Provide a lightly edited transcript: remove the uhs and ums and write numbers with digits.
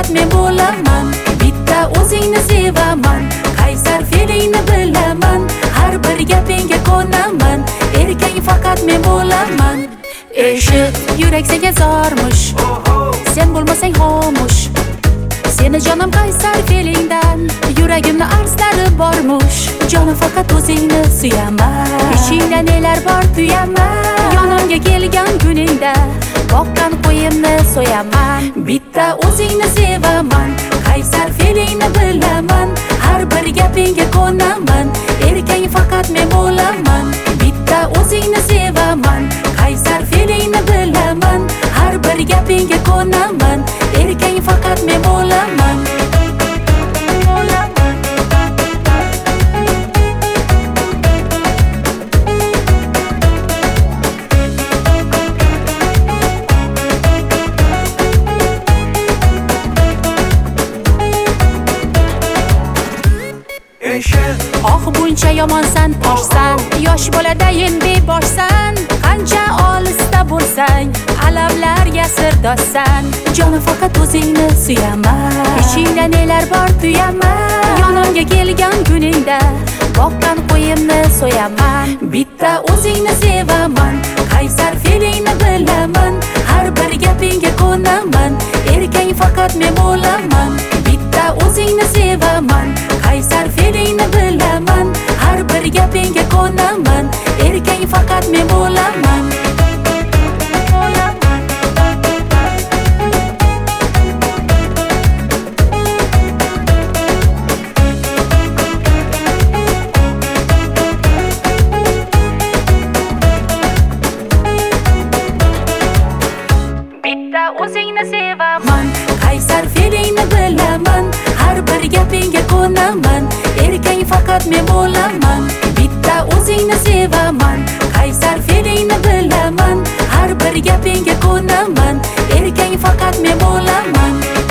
faqat men bo'laman. Bitta o'zingni sevaman, qaysar fe'lingni bilaman. Har bir gapingga ko'naman, erkak faqat men bo'laman. Eshit, yurak senga zormush, sen bo'lmasang xomush. Seni jonim qaysar fe'lingdan, yuragimni arzlari bormush. Jonim faqat o'zingni suyaman, ichingda nelar bor tuyaman. Yonimga kelgan kuningda boqqan qo'yimni so'yaman. Bitta o'zingni sevaman, qaysar fe'lingni bilaman. Har bir gapingga ko'naman, erkak faqat men bo'laman. Bitta o'zingni sevaman, qaysar fe'lingni bilaman. Har bir gapingga ko'naman, erkak faqat men bo'laman. Oh buncha yomonsan, toshsan, yosh boladayin beboshsan. Qancha olisda bo'lsang, alamlarga sirdoshsan. Jonim faqat o'zingni suyaman, ichingda nelar bor tuyaman. Yonimga kelgan kuningda boqqan qo'yimni so'yaman. Bitta o'zingni sevaman, qaysar fe'lingni bilaman. Har bir gapingga ko'naman, erkak faqat men bo'laman. Bitta o'zingni sevaman, qaysar fe'lingni bilaman. Har bir gapingga ko'naman, erkak faqat men bo'laman. Bitta o'zingni sevaman, qaysar fe'lingni bilaman. Har bir gapingga ko'naman, erkak faqat men bo'laman. Bitta o'zingni sevaman, qaysar fe'lingni bilaman. Har bir gapingga ko'naman, erkak faqat men bo'laman.